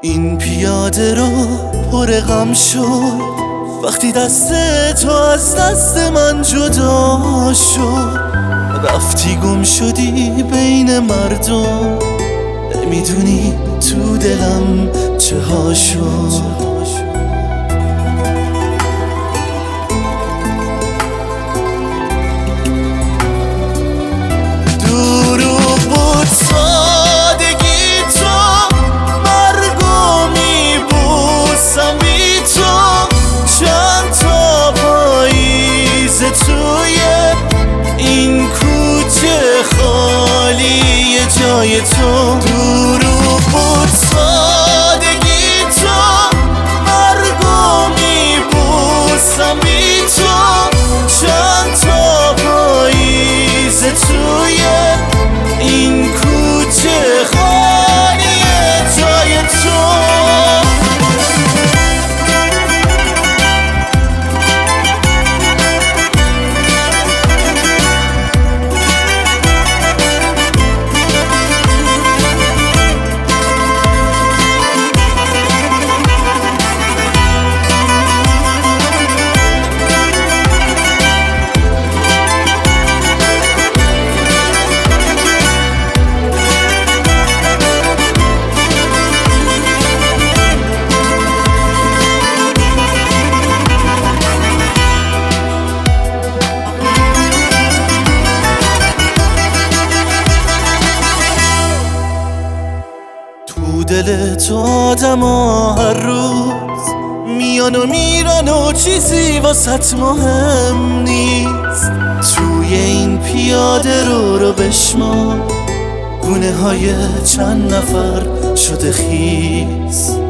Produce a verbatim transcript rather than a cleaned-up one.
این پیاده رو پر غم شد وقتی دست تو از دست من جدا شد. رفتی گم شدی بین مردم، نمیدونی تو دلم چه ها شد. دروغ بود سادگی تو، مرگو میبوسم بی تو. چند تا پاییز توی این کوچه خالی جای تو. دروغ بود سادگی تو، مرگو میبوسم بی تو. چند تا پاییز توی این کوچه خالی جای تو. تو دل تو آدم ها هر روز میان و میرن و چیزی واسط مهم نیست. توی این پیاده رو رو بشمار، گونه های چند نفر شده خیس.